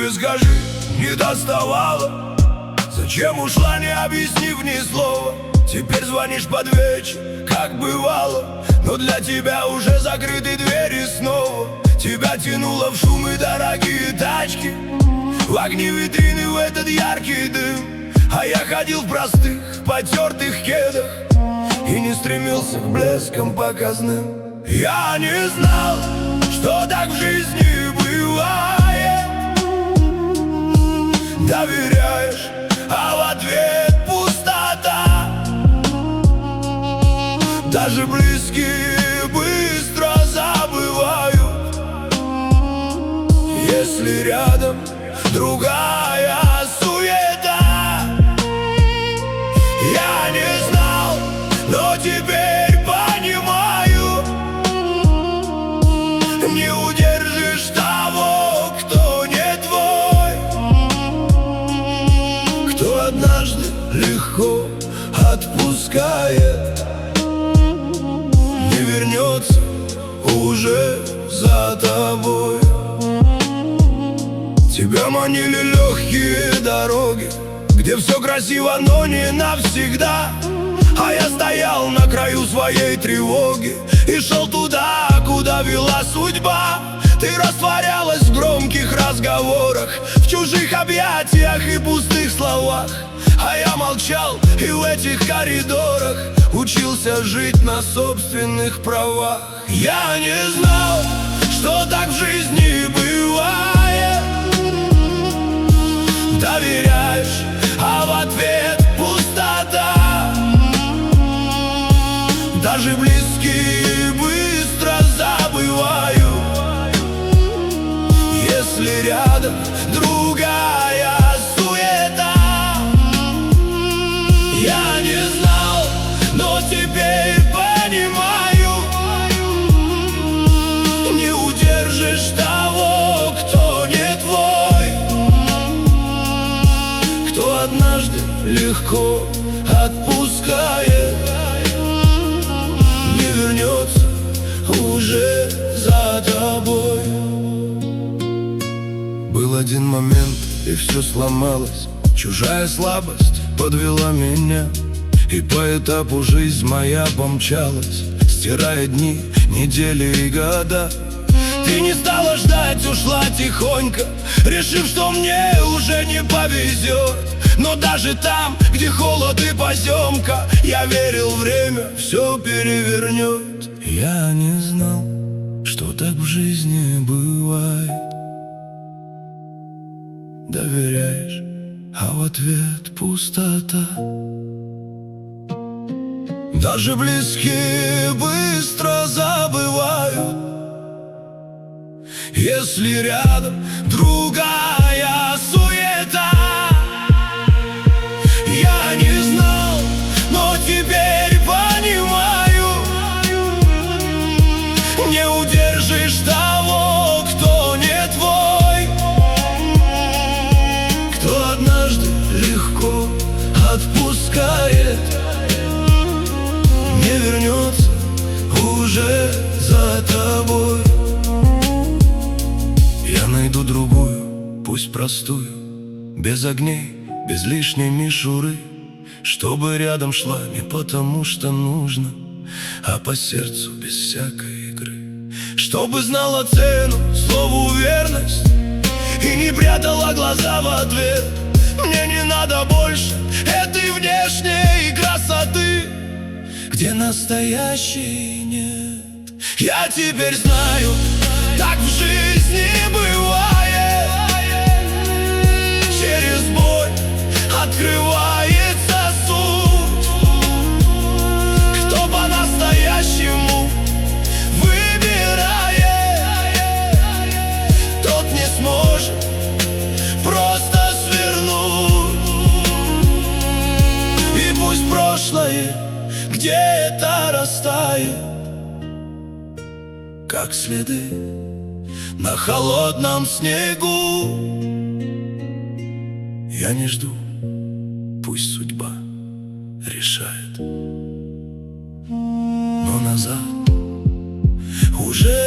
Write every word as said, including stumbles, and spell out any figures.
тебе скажи, не доставала? Зачем ушла, не объяснив ни слова? Теперь звонишь под вечер, как бывало, но для тебя уже закрыты двери снова. Тебя тянуло в шум и дорогие тачки, в огни витрины, в этот яркий дым. А я ходил в простых, потертых кедах и не стремился к блескам показным. Я не знал, что так в жизни бывает. Доверяешь, а в ответ пустота. Даже близкие быстро забывают, если рядом другая суета. Я не знал, но теперь понимаю, не удержишь того, кто не твой, кто однажды легко отпускает, не вернется уже за тобой. Тебя манили легкие дороги, где все красиво, но не навсегда. А я стоял на краю своей тревоги и шел туда, куда вела судьба. Ты растворялась в громких разговорах, в чужих объятиях и пустых словах. А я молчал и в этих коридорах учился жить на собственных правах. Я не знал, что так в жизни бывает. Доверяешь, а в ответ пустота. Даже близкие быстро забывают, если рядом другая суета. Я не знал, но теперь понимаю, не удержишь того, кто не твой, кто однажды легко отпускает, не вернется уже за тобой. Был один момент, и все сломалось. Чужая слабость подвела меня, и по этапу жизнь моя помчалась, стирая дни, недели и года. Ты не стала ждать, ушла тихонько, решив, что мне уже не повезет. Но даже там, где холод и поземка, я верил, время все перевернет. Я не знал, что так в жизни бывает. Доверяешь, а в ответ пустота. Даже близкие быстро забывают, если рядом другая суета. Я не знал, но теперь понимаю, не удержишь того, кто не твой, кто однажды легко отпускает, не вернется уже за тобой. Я найду другую, пусть простую, без огней, без лишней мишуры, чтобы рядом шла не потому, что нужно, а по сердцу, без всякой игры. Чтобы знала цену слову верность и не прятала глаза в ответ. Мне не надо больше этой внешней красоты, где настоящей нет. Я теперь знаю, так в жизни бывает. Через боль открывается суть. Кто по-настоящему выбирает, тот не сможет просто свернуть. И пусть прошлое где-то растает, как следы на холодном снегу. Я не жду, пусть судьба решает, но назад уже